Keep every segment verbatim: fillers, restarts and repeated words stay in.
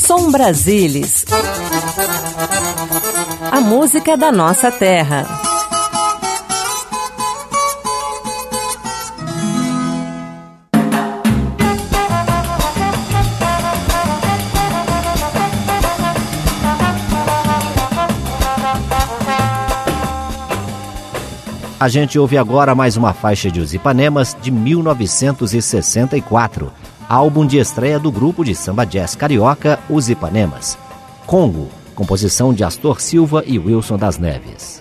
Som Brasilis. A música da nossa terra. A gente ouve agora mais uma faixa de Os Ipanemas de mil novecentos e sessenta e quatro, álbum de estreia do grupo de samba jazz carioca Os Ipanemas. Congo, composição de Astor Silva e Wilson das Neves.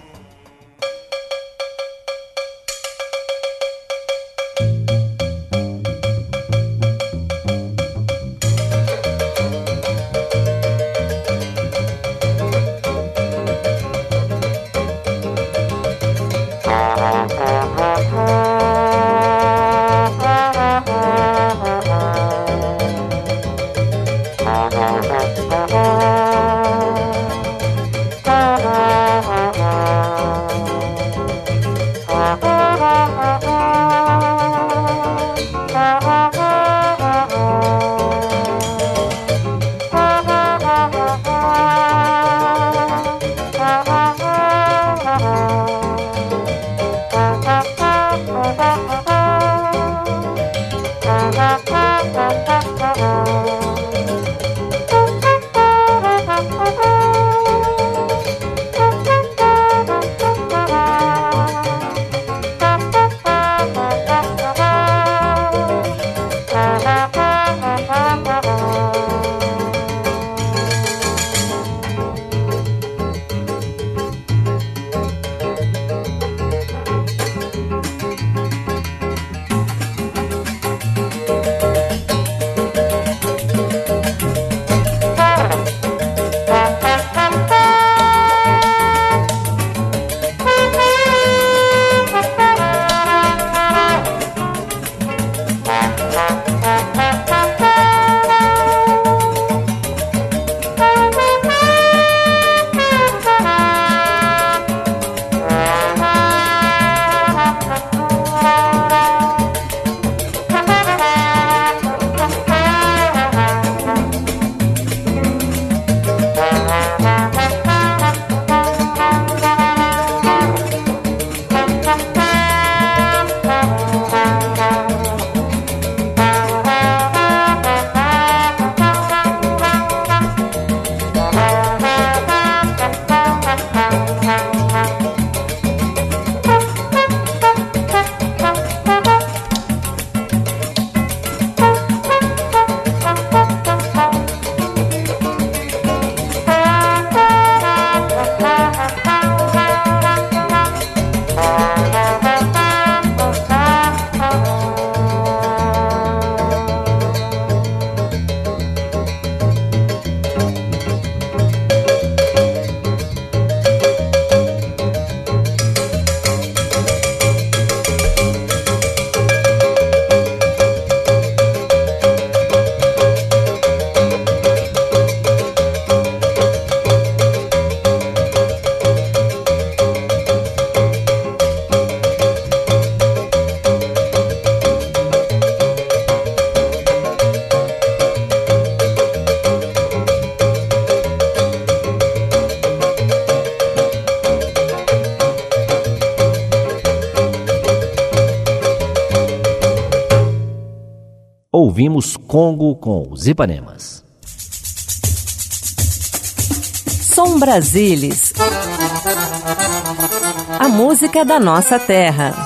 Ouvimos Congo com Os Ipanemas. Som Brasilis. A música da nossa terra.